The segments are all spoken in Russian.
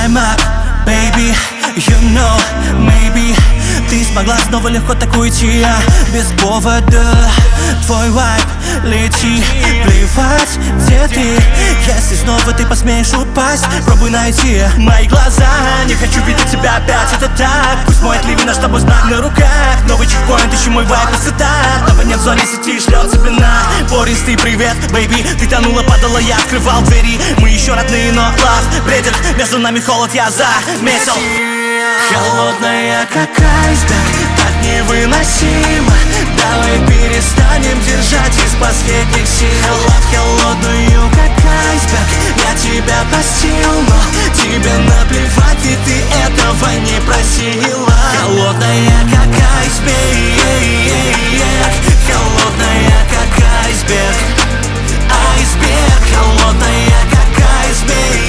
I'm up, baby, you know, maybe ты смогла снова легко так уйти, без повода. Твой вайб, лети, плевать, где ты. Если снова ты посмеешь упасть, пробуй найти мои глаза. Не хочу видеть тебя опять, это так. Пусть мой отливи наш с тобой знак на руках. Новый чекпоинт, ищу мой вайб высота. Того нет в зоне сети, шлет спина. Пористый привет, бэйби, ты тонула, падала, я открывал двери. Мы еще родные, но love бредит. Между нами холод, я заметил. Холодная, как айсберг, так невыносимо. Давай перестанем держать из последних сил. Холодную, как айсберг, я тебя простил, но тебе наплевать, и ты этого не просила. Холодная, как айсберг, холодная, как айсберг, айсберг. Холодная, как айсберг,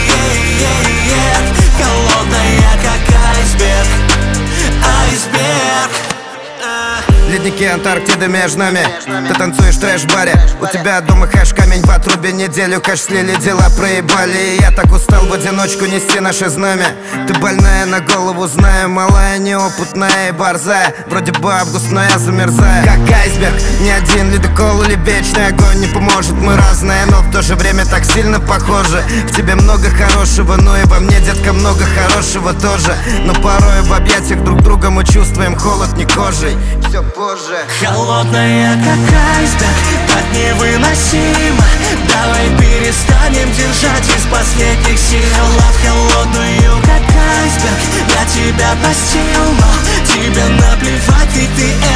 холодная, как айсберг, айсберг. Ледники Антарктиды между нами. Ты танцуешь в трэш-баре. У тебя дома хэш, камень в отрубе. Неделю кэш слили, дела проебали. И я так устал в одиночку нести наше знамя. Ты больная на голову, знаю. Малая, неопытная и борзая. Вроде бы август, но я замерзаю. Как айсберг, ни один ледокол или вечный огонь не поможет. Мы разные, но в то же время так сильно похожи. В тебе много хорошего, но и во мне, детка, много хорошего тоже. Но порой в объятиях друг друга мы чувствуем холод не кожей. Все позже. Холодная, как айсберг, так невыносимо. Давай перестанем держать из последних сил. Холодную, как айсберг, я тебя простил, но тебе наплевать, и ты